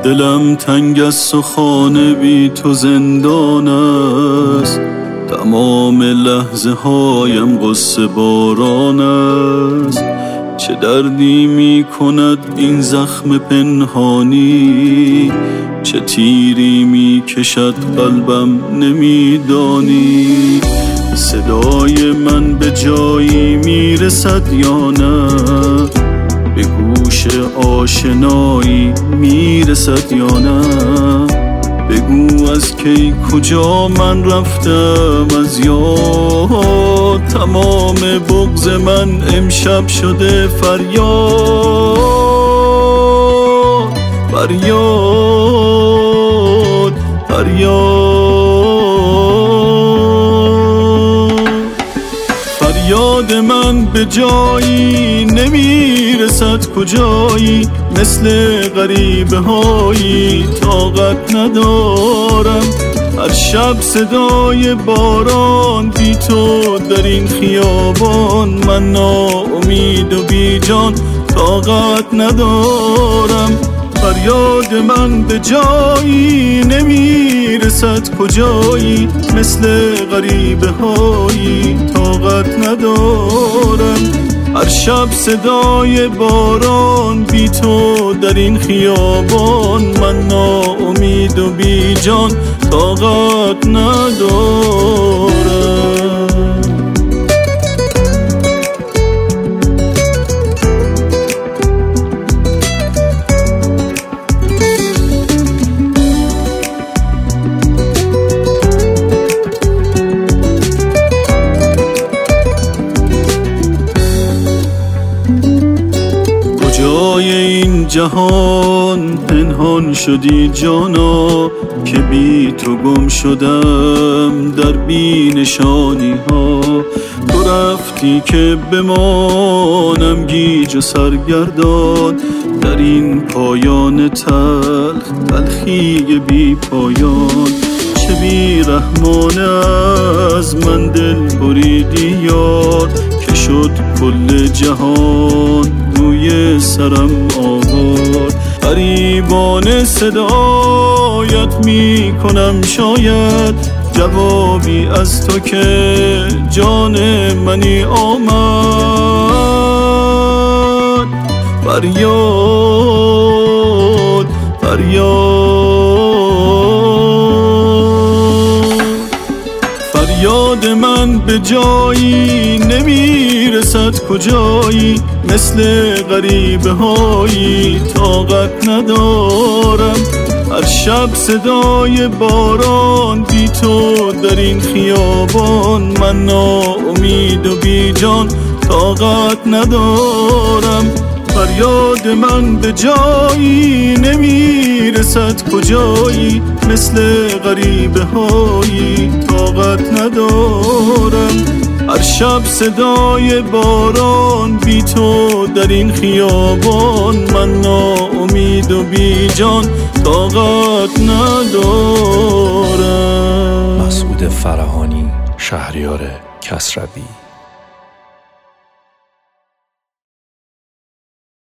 دلم تنگ است و خانه بی تو زندان است، تمام لحظه هایم غصه باران است. چه دردی می کند این زخم پنهانی، چه تیری می کشد قلبم نمیدانی. صدای من به جایی می رسد یا نه، به گوش آشنایی می رسد یا نه. بگو از کی کجا من رفتم از یاد، تمام بغض من امشب شده فریاد فریاد فریاد. فریاد من به جایی نمیرسد کجایی، مثل غریبه هایی طاقت ندارم. هر شب صدای باران بی تو در این خیابان، من ناامید و بی جان طاقت ندارم. فریاد من به جایی نمیرسد کجایی، مثل غریبه هایی طاقت ندارم. هر شب صدای باران بی تو در این خیابان، من ناامید و بی جان طاقت ندارم. کجای این جهان پنهان شدی جانا، که بی تو گم شدم در بی نشانی ها. تو رفتی که بمانم گیج و سرگردان، در این پایان تلخ تلخی بی پایان. چه بی رحمانه از من دل بریدی یار، که شد کل جهان روی سرم آوار. غریبانه صدایت می کنم شاید، جوابی از تو که جان منی آمد. فریاد فریاد. فریاد من به جایی نمیرسد کجایی، مثل غریبه هایی طاقت ندارم. هر شب صدای باران بی تو در این خیابان، من ناامید و بی جان طاقت ندارم. فریاد من به جایی نمیرسد کجایی، مثل غریبه هایی طاقت ندارم. هر شب صدای باران بی تو در این خیابان، من ناامید و بی جان طاقت ندارم. مسعود فرهانی، شهریار کسروی.